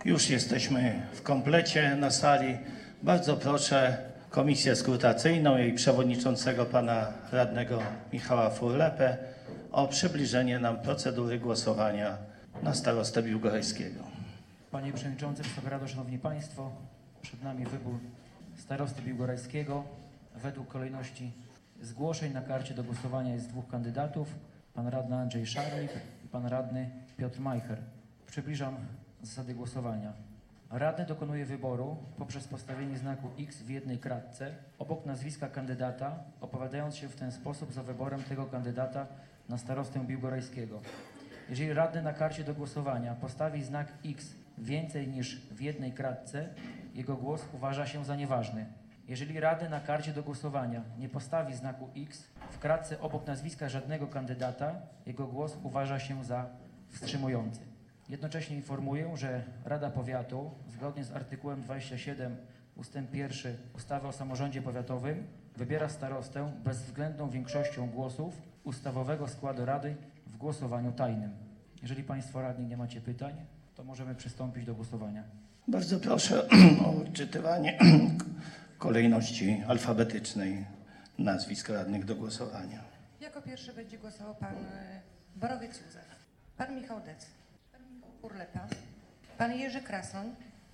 Już jesteśmy w komplecie na sali. Bardzo proszę Komisję Skrutacyjną i przewodniczącego pana radnego Michała Furlepę o przybliżenie nam procedury głosowania na starostę biłgorajskiego. Panie Przewodniczący, Wysoka Rado, Szanowni Państwo, przed nami wybór starosty biłgorajskiego. Według kolejności zgłoszeń na karcie do głosowania jest dwóch kandydatów, pan radny Andrzej Szarlik i pan radny Piotr Majcher. Przybliżam zasady głosowania. Radny dokonuje wyboru poprzez postawienie znaku X w jednej kratce obok nazwiska kandydata, opowiadając się w ten sposób za wyborem tego kandydata na starostę biłgorajskiego. Jeżeli radny na karcie do głosowania postawi znak X więcej niż w jednej kratce, jego głos uważa się za nieważny. Jeżeli radny na karcie do głosowania nie postawi znaku X w kratce obok nazwiska żadnego kandydata, jego głos uważa się za wstrzymujący. Jednocześnie informuję, że Rada Powiatu, zgodnie z artykułem 27 ust. 1 ustawy o samorządzie powiatowym, wybiera starostę bezwzględną większością głosów ustawowego składu Rady w głosowaniu tajnym. Jeżeli Państwo radni nie macie pytań, to możemy przystąpić do głosowania. Bardzo proszę o odczytywanie kolejności alfabetycznej nazwisk radnych do głosowania. Jako pierwszy będzie głosował pan Borowiec Józef, pan Michał Dec, pan Michał Furlepa, pan Jerzy Krasoń,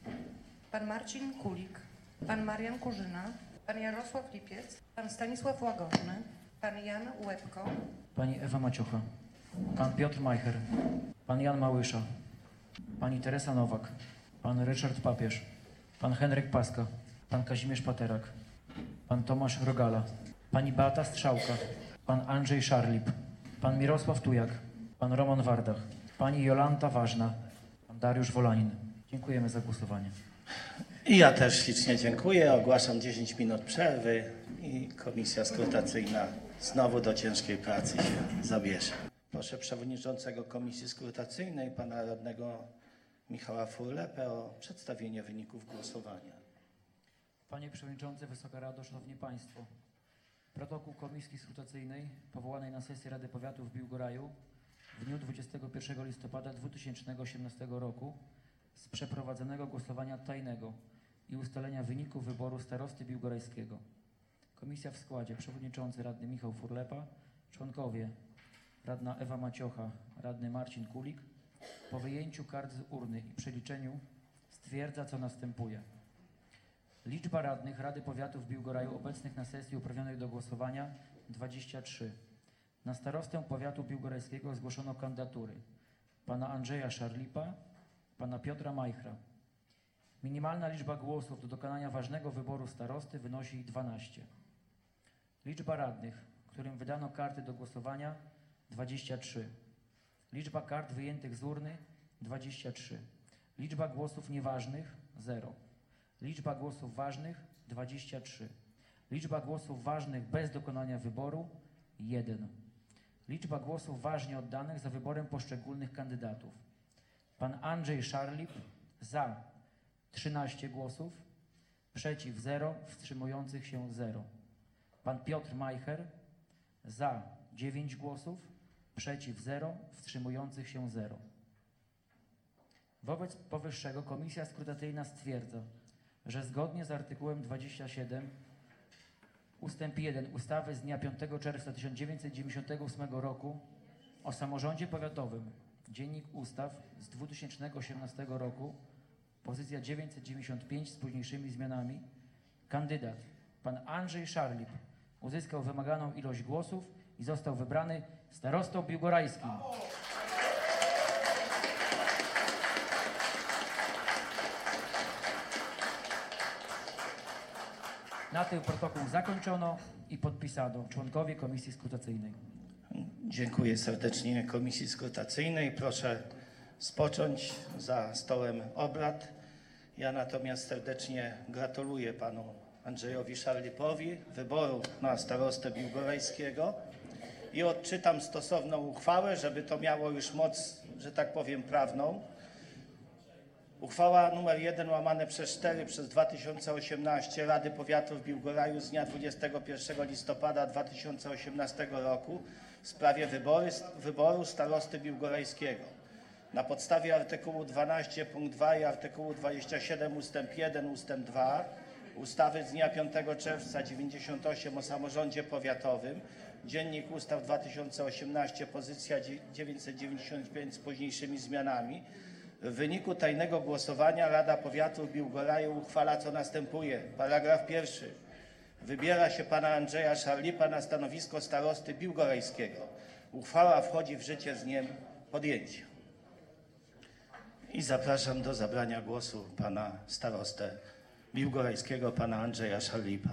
pan Marcin Kulik, pan Marian Kurzyna, pan Jarosław Lipiec, pan Stanisław Łagodny, pan Jan Łebko, Pani Ewa Maciocha, pan Piotr Majcher, pan Jan Małysza, pani Teresa Nowak, pan Ryszard Papież, pan Henryk Paska, pan Kazimierz Paterak, pan Tomasz Rogala, pani Beata Strzałka, pan Andrzej Szarlip, pan Mirosław Tujak, pan Roman Wardach, pani Jolanta Ważna, pan Dariusz Wolanin. Dziękujemy za głosowanie. I ja też ślicznie dziękuję. Ogłaszam 10 minut przerwy i Komisja Skrutacyjna znowu do ciężkiej pracy się zabierze. Proszę przewodniczącego Komisji Skrutacyjnej, pana radnego Michała Furlepę o przedstawienie wyników głosowania. Panie Przewodniczący, Wysoka Rado, Szanowni Państwo. Protokół Komisji Skrutacyjnej powołanej na sesji Rady Powiatu w Biłgoraju w dniu 21 listopada 2018 roku z przeprowadzonego głosowania tajnego i ustalenia wyniku wyboru starosty biłgorajskiego. Komisja w składzie przewodniczący radny Michał Furlepa, członkowie radna Ewa Maciocha, radny Marcin Kulik po wyjęciu kart z urny i przeliczeniu stwierdza, co następuje. Liczba radnych Rady Powiatu w Biłgoraju obecnych na sesji uprawnionych do głosowania 23. Na starostę powiatu biłgorajskiego zgłoszono kandydatury pana Andrzeja Szarlipa, pana Piotra Majchra. Minimalna liczba głosów do dokonania ważnego wyboru starosty wynosi 12. Liczba radnych, którym wydano karty do głosowania 23. Liczba kart wyjętych z urny 23. Liczba głosów nieważnych 0. Liczba głosów ważnych 23. Liczba głosów ważnych bez dokonania wyboru 1. Liczba głosów ważnie oddanych za wyborem poszczególnych kandydatów. Pan Andrzej Szarlip za 13 głosów, przeciw 0, wstrzymujących się 0. Pan Piotr Majcher za 9 głosów, przeciw 0, wstrzymujących się 0. Wobec powyższego Komisja Skrutacyjna stwierdza, że zgodnie z artykułem 27 ust. 1 ustawy z dnia 5 czerwca 1998 roku o samorządzie powiatowym, Dziennik Ustaw z 2018 roku, pozycja 995 z późniejszymi zmianami, kandydat pan Andrzej Szarlip uzyskał wymaganą ilość głosów i został wybrany starostą biłgorajskim. Na tym protokół zakończono i podpisano członkowie Komisji Skrutacyjnej. Dziękuję serdecznie Komisji Skrutacyjnej. Proszę spocząć za stołem obrad. Ja natomiast serdecznie gratuluję panu Andrzejowi Szarlipowi wyboru na starostę biłgorajskiego i odczytam stosowną uchwałę, żeby to miało już moc, że tak powiem, prawną. Uchwała nr 1/4 przez 2018 Rady Powiatu w Biłgoraju z dnia 21 listopada 2018 roku w sprawie wyboru starosty biłgorajskiego. na podstawie artykułu 12 punkt 2 i artykułu 27 ustęp 1 ustęp 2 ustawy z dnia 5 czerwca 98 o samorządzie powiatowym, Dziennik Ustaw 2018, pozycja 995 z późniejszymi zmianami. W wyniku tajnego głosowania Rada Powiatu w Biłgoraju uchwala, co następuje. Paragraf 1. Wybiera się pana Andrzeja Szarlipa na stanowisko starosty biłgorajskiego. Uchwała wchodzi w życie z dniem podjęcia. I zapraszam do zabrania głosu pana starostę biłgorajskiego, pana Andrzeja Szarlipa.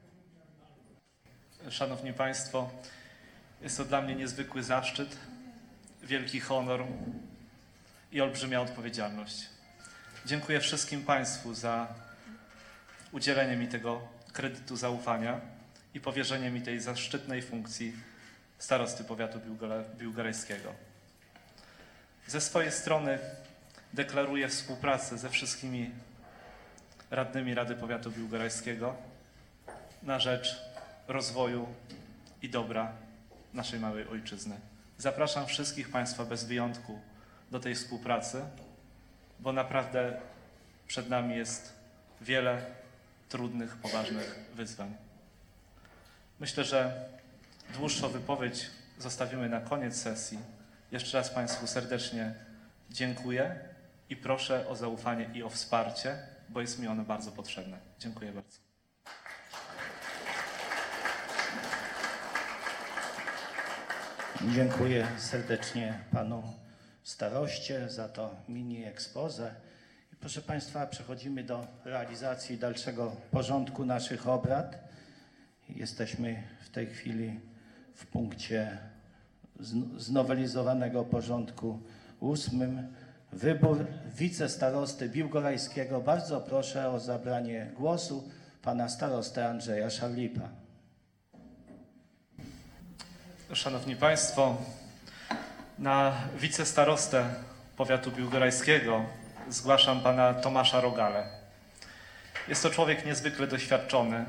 Szanowni Państwo, jest to dla mnie niezwykły zaszczyt, wielki honor i olbrzymia odpowiedzialność. Dziękuję wszystkim Państwu za udzielenie mi tego kredytu zaufania i powierzenie mi tej zaszczytnej funkcji starosty powiatu biłgorajskiego. Ze swojej strony deklaruję współpracę ze wszystkimi radnymi Rady Powiatu Biłgorajskiego na rzecz rozwoju i dobra naszej małej ojczyzny. Zapraszam wszystkich Państwa bez wyjątku do tej współpracy, bo naprawdę przed nami jest wiele trudnych, poważnych wyzwań. Myślę, że dłuższą wypowiedź zostawimy na koniec sesji. Jeszcze raz Państwu serdecznie dziękuję i proszę o zaufanie i o wsparcie, bo jest mi ono bardzo potrzebne. Dziękuję bardzo. Dziękuję serdecznie panu staroście za to mini expose. I proszę Państwa, przechodzimy do realizacji dalszego porządku naszych obrad. Jesteśmy w tej chwili w punkcie znowelizowanego porządku 8. Wybór wicestarosty biłgorajskiego. Bardzo proszę o zabranie głosu pana starostę Andrzeja Szarlipa. Szanowni Państwo, na wicestarostę powiatu biłgorajskiego zgłaszam pana Tomasza Rogalę. Jest to człowiek niezwykle doświadczony,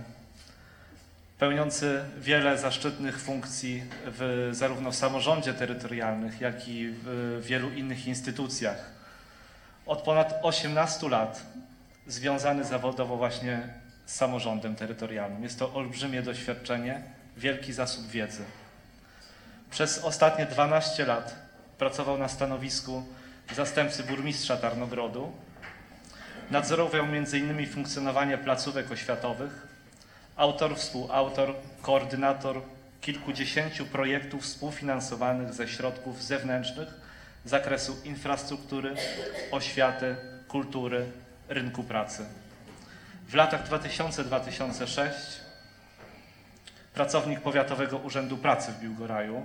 pełniący wiele zaszczytnych funkcji zarówno w samorządzie terytorialnych, jak i w wielu innych instytucjach. Od ponad 18 lat związany zawodowo właśnie z samorządem terytorialnym. Jest to olbrzymie doświadczenie, wielki zasób wiedzy. Przez ostatnie 12 lat pracował na stanowisku zastępcy burmistrza Tarnogrodu. Nadzorował m.in. funkcjonowanie placówek oświatowych. Autor, współautor, koordynator kilkudziesięciu projektów współfinansowanych ze środków zewnętrznych z zakresu infrastruktury, oświaty, kultury, rynku pracy. W latach 2000-2006 pracownik Powiatowego Urzędu Pracy w Biłgoraju,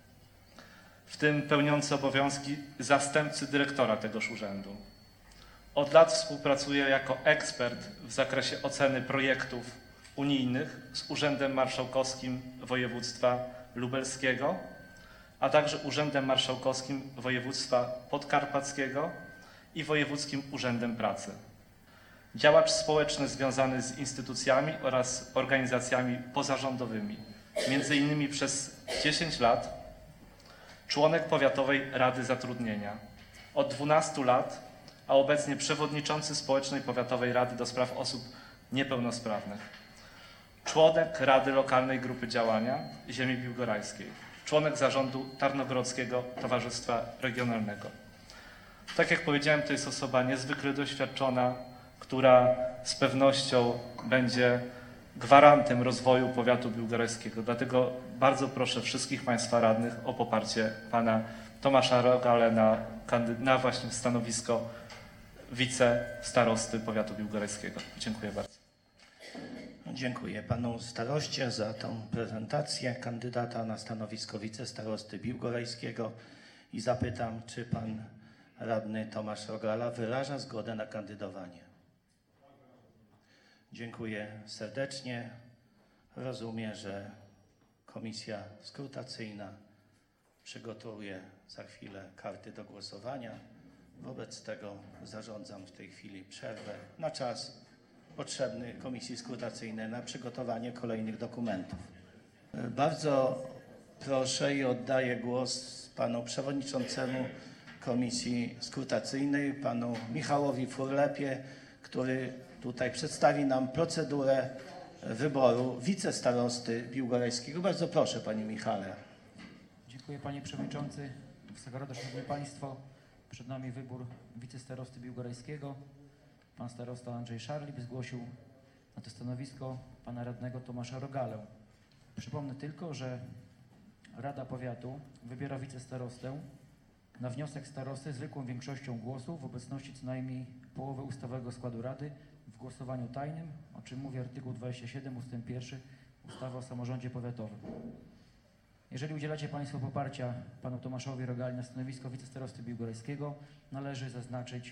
w tym pełniący obowiązki zastępcy dyrektora tegoż urzędu. Od lat współpracuje jako ekspert w zakresie oceny projektów unijnych z Urzędem Marszałkowskim Województwa Lubelskiego, a także Urzędem Marszałkowskim Województwa Podkarpackiego i Wojewódzkim Urzędem Pracy. Działacz społeczny związany z instytucjami oraz organizacjami pozarządowymi, między innymi przez 10 lat członek Powiatowej Rady Zatrudnienia. Od 12 lat, a obecnie przewodniczący Społecznej Powiatowej Rady do Spraw Osób Niepełnosprawnych. Członek Rady Lokalnej Grupy Działania Ziemi Biłgorajskiej. Członek Zarządu Tarnogrodzkiego Towarzystwa Regionalnego. Tak jak powiedziałem, to jest osoba niezwykle doświadczona, która z pewnością będzie gwarantem rozwoju powiatu biłgorajskiego. Dlatego bardzo proszę wszystkich Państwa radnych o poparcie pana Tomasza Rogalę na właśnie stanowisko wicestarosty powiatu biłgorajskiego. Dziękuję bardzo. Dziękuję panu staroście za tą prezentację kandydata na stanowisko wicestarosty biłgorajskiego i zapytam, czy pan radny Tomasz Rogala wyraża zgodę na kandydowanie. Dziękuję serdecznie. Rozumiem, że komisja skrutacyjna przygotuje za chwilę karty do głosowania. Wobec tego zarządzam w tej chwili przerwę na czas potrzebny komisji skrutacyjnej na przygotowanie kolejnych dokumentów. Bardzo proszę i oddaję głos panu przewodniczącemu Komisji Skrutacyjnej, panu Michałowi Furlepie, który tutaj przedstawi nam procedurę wyboru wicestarosty biłgorajskiego. Bardzo proszę, panie Michale. Dziękuję panie przewodniczący. Wysoka Rado, szanowni państwo. Przed nami wybór wicestarosty biłgorajskiego. Pan starosta Andrzej Szarlip zgłosił na to stanowisko pana radnego Tomasza Rogalę. Przypomnę tylko, że Rada Powiatu wybiera wicestarostę na wniosek starosty zwykłą większością głosów w obecności co najmniej połowy ustawowego składu Rady w głosowaniu tajnym, o czym mówi artykuł 27 ust. 1 ustawy o samorządzie powiatowym. Jeżeli udzielacie państwo poparcia panu Tomaszowi Rogali na stanowisko wicestarosty biłgorajskiego, należy zaznaczyć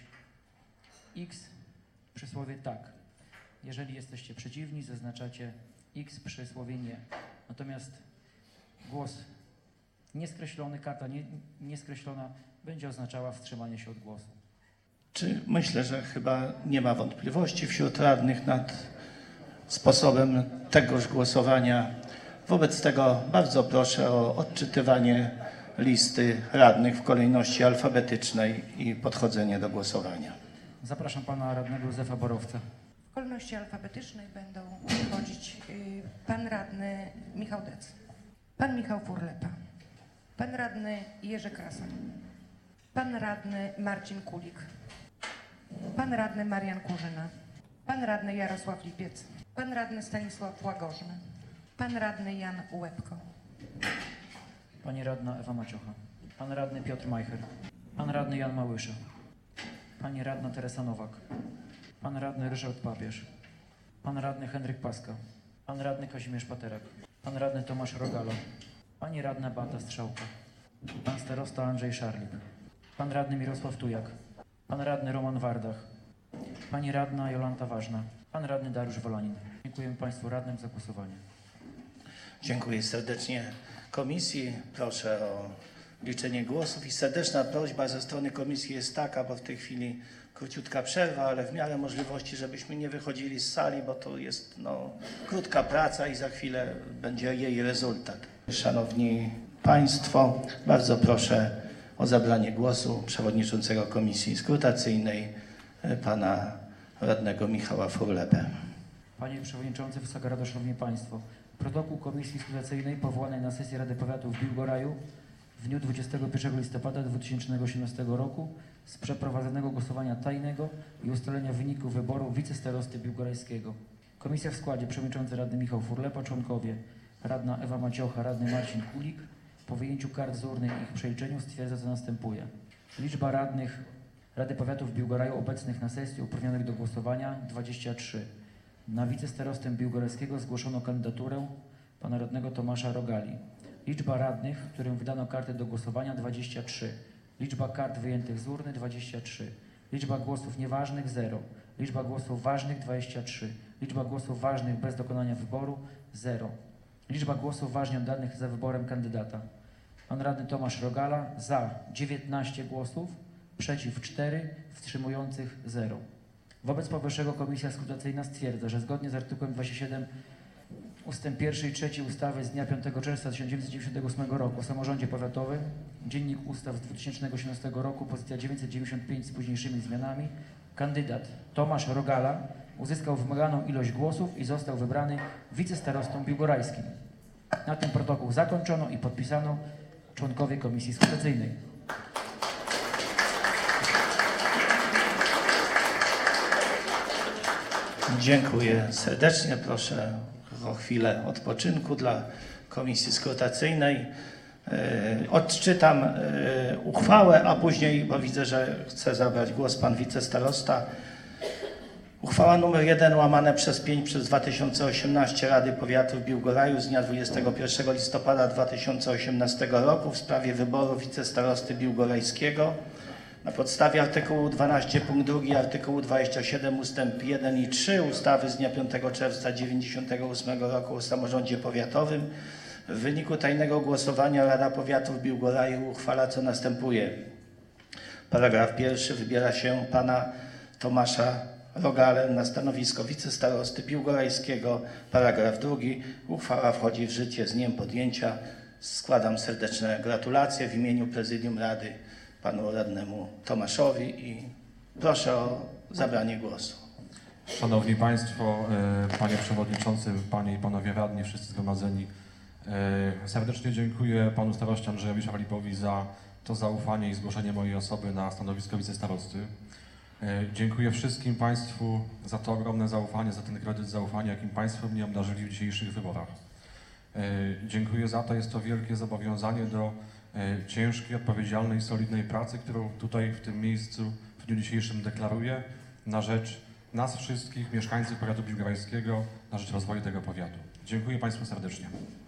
X przy słowie tak. Jeżeli jesteście przeciwni, zaznaczacie X przy słowie nie. Natomiast głos nieskreślony, karta nieskreślona będzie oznaczała wstrzymanie się od głosu. Myślę, że chyba nie ma wątpliwości wśród radnych nad sposobem tegoż głosowania. Wobec tego bardzo proszę o odczytywanie listy radnych w kolejności alfabetycznej i podchodzenie do głosowania. Zapraszam pana radnego Józefa Borowca. W kolejności alfabetycznej będą wchodzić pan radny Michał Dec, pan Michał Furlepa, pan radny Jerzy Krasoń, pan radny Marcin Kulik, pan radny Marian Kurzyna, pan radny Jarosław Lipiec, pan radny Stanisław Łagożny, pan radny Jan Łebko, Pani radna Ewa Maciocha, pan radny Piotr Majcher, pan radny Jan Małysza, pani radna Teresa Nowak, pan radny Ryszard Papież, pan radny Henryk Paska, pan radny Kazimierz Paterek, pan radny Tomasz Rogala, pani radna Beata Strzałka, pan starosta Andrzej Szarlip, pan radny Mirosław Tujak, pan radny Roman Wardach, pani radna Jolanta Ważna, pan radny Dariusz Wolanin. Dziękujemy państwu radnym za głosowanie. Dziękuję serdecznie komisji. Proszę o liczenie głosów i serdeczna prośba ze strony komisji jest taka, bo w tej chwili króciutka przerwa, ale w miarę możliwości, żebyśmy nie wychodzili z sali, bo to jest krótka praca i za chwilę będzie jej rezultat. Szanowni Państwo, bardzo proszę o zabranie głosu przewodniczącego Komisji Skrutacyjnej, pana radnego Michała Furlepę. Panie Przewodniczący, Wysoka Rado, Szanowni Państwo. Protokół Komisji Skrutacyjnej powołanej na sesję Rady Powiatu w Biłgoraju w dniu 21 listopada 2018 roku z przeprowadzonego głosowania tajnego i ustalenia wyniku wyboru wicestarosty biłgorajskiego. Komisja w składzie przewodniczący radny Michał Furlepa, członkowie radna Ewa Maciocha, radny Marcin Kulik. Po wyjęciu kart z urny i ich przeliczeniu stwierdza, co następuje. Liczba radnych Rady Powiatu w Biłgoraju obecnych na sesji uprawnionych do głosowania 23. Na wicestarostę biłgorajskiego zgłoszono kandydaturę pana radnego Tomasza Rogali. Liczba radnych, którym wydano kartę do głosowania 23. Liczba kart wyjętych z urny 23. Liczba głosów nieważnych 0. Liczba głosów ważnych 23. Liczba głosów ważnych bez dokonania wyboru 0. Liczba głosów ważnie oddanych za wyborem kandydata. Pan radny Tomasz Rogala za 19 głosów, przeciw 4, wstrzymujących 0. Wobec powyższego Komisja Skrutacyjna stwierdza, że zgodnie z artykułem 27 ust. 1 i 3 ustawy z dnia 5 czerwca 1998 roku o samorządzie powiatowym, Dziennik Ustaw z 2018 roku, pozycja 995 z późniejszymi zmianami, kandydat Tomasz Rogala uzyskał wymaganą ilość głosów i został wybrany wicestarostą biłgorajskim. Na tym protokół zakończono i podpisano członkowie Komisji Skrutacyjnej. Dziękuję serdecznie. Proszę o chwilę odpoczynku dla Komisji Skrutacyjnej. Odczytam uchwałę, a później, bo widzę, że chce zabrać głos pan wicestarosta. Uchwała nr 1/5/2018 Rady Powiatu w Biłgoraju z dnia 21 listopada 2018 roku w sprawie wyboru wicestarosty biłgorajskiego na podstawie artykułu 12 punkt 2, artykułu 27 ust. 1 i 3 ustawy z dnia 5 czerwca 1998 roku o samorządzie powiatowym. W wyniku tajnego głosowania Rada Powiatu w Biłgoraju uchwala, co następuje. Paragraf 1. Wybiera się pana Tomasza Rogalę na stanowisko wicestarosty biłgorajskiego. Paragraf 2. Uchwała wchodzi w życie z dniem podjęcia. Składam serdeczne gratulacje w imieniu Prezydium Rady panu radnemu Tomaszowi i proszę o zabranie głosu. Szanowni Państwo, Panie Przewodniczący, Panie i Panowie Radni, wszyscy zgromadzeni. Serdecznie dziękuję Panu Staroście Andrzejowi Szawlipowi za to zaufanie i zgłoszenie mojej osoby na stanowisko wicestarosty. Dziękuję wszystkim Państwu za to ogromne zaufanie, za ten kredyt zaufania, jakim Państwo mnie obdarzyli w dzisiejszych wyborach. Dziękuję za to, jest to wielkie zobowiązanie do ciężkiej, odpowiedzialnej, solidnej pracy, którą tutaj w tym miejscu w dniu dzisiejszym deklaruję na rzecz nas wszystkich, mieszkańców powiatu biłgorajskiego, na rzecz rozwoju tego powiatu. Dziękuję Państwu serdecznie.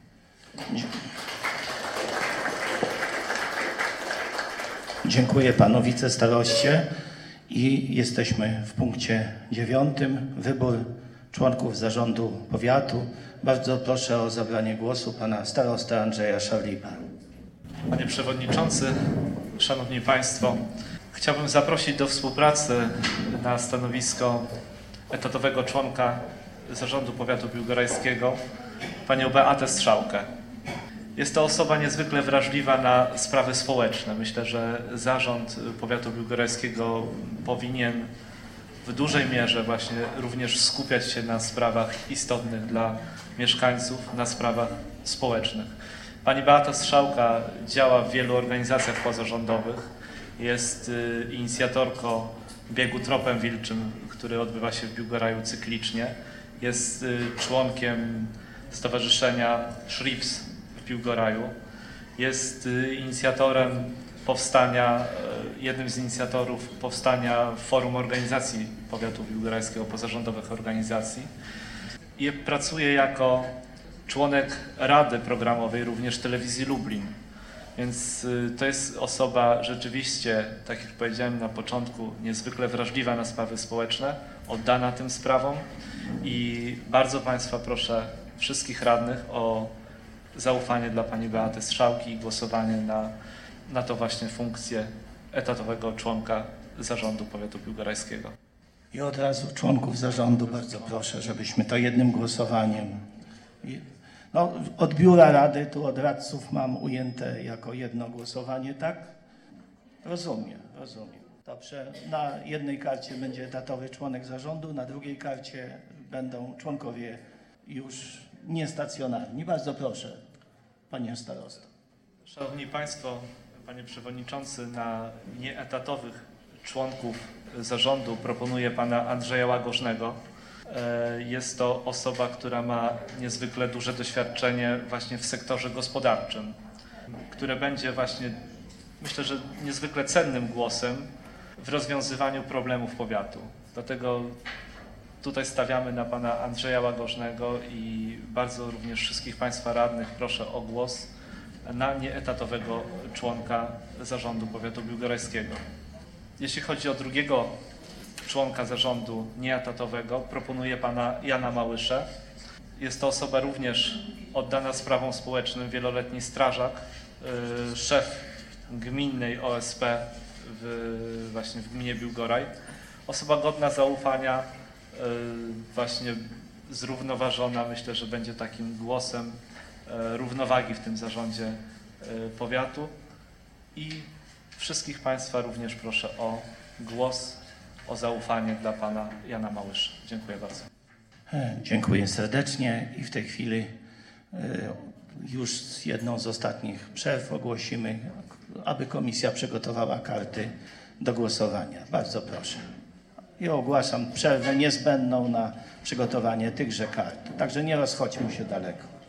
Dziękuję panu wicestaroście i jesteśmy w punkcie 9. Wybór członków zarządu powiatu. Bardzo proszę o zabranie głosu pana starostę Andrzeja Szawlipa. Panie Przewodniczący, Szanowni Państwo, chciałbym zaprosić do współpracy na stanowisko etatowego członka Zarządu Powiatu Biłgorajskiego panią Beatę Strzałkę. Jest to osoba niezwykle wrażliwa na sprawy społeczne. Myślę, że Zarząd Powiatu Biłgorajskiego powinien w dużej mierze właśnie również skupiać się na sprawach istotnych dla mieszkańców, na sprawach społecznych. Pani Beata Strzałka działa w wielu organizacjach pozarządowych. Jest inicjatorką biegu Tropem Wilczym, który odbywa się w Biłgoraju cyklicznie. Jest członkiem Stowarzyszenia Szrips w Biłgoraju. Jest inicjatorem powstania, jednym z inicjatorów powstania Forum Organizacji Powiatu Biłgorajskiego, pozarządowych organizacji. I pracuje jako członek Rady Programowej również Telewizji Lublin. Więc to jest osoba rzeczywiście, tak jak powiedziałem na początku, niezwykle wrażliwa na sprawy społeczne, oddana tym sprawom i bardzo Państwa proszę, wszystkich radnych, o zaufanie dla pani Beaty Strzałki i głosowanie na to właśnie funkcję etatowego członka Zarządu Powiatu Biłgorajskiego. I od razu członków zarządu bardzo proszę, żebyśmy to jednym głosowaniem. No, od biura rady, tu od radców mam ujęte jako jedno głosowanie, tak? Rozumiem. Dobrze, na jednej karcie będzie etatowy członek zarządu, na drugiej karcie będą członkowie już niestacjonarni. Bardzo proszę, panie starosto. Szanowni Państwo, Panie Przewodniczący, na nieetatowych członków zarządu proponuję pana Andrzeja Łagożnego. Jest to osoba, która ma niezwykle duże doświadczenie właśnie w sektorze gospodarczym, które będzie właśnie, myślę, że niezwykle cennym głosem w rozwiązywaniu problemów powiatu. Dlatego tutaj stawiamy na pana Andrzeja Łagożnego i bardzo również wszystkich Państwa radnych proszę o głos na nieetatowego członka Zarządu Powiatu Biłgorajskiego. Jeśli chodzi o drugiego członka zarządu nieetatowego, proponuję pana Jana Małyszę. Jest to osoba również oddana sprawom społecznym, wieloletni strażak, szef gminnej OSP właśnie w gminie Biłgoraj. Osoba godna zaufania, właśnie zrównoważona. Myślę, że będzie takim głosem równowagi w tym zarządzie powiatu. I wszystkich Państwa również proszę o głos, o zaufanie dla pana Jana Małysza. Dziękuję bardzo. Dziękuję serdecznie i w tej chwili już jedną z ostatnich przerw ogłosimy, aby komisja przygotowała karty do głosowania. Bardzo proszę. I ogłaszam przerwę niezbędną na przygotowanie tychże kart. Także nie rozchodźmy się daleko.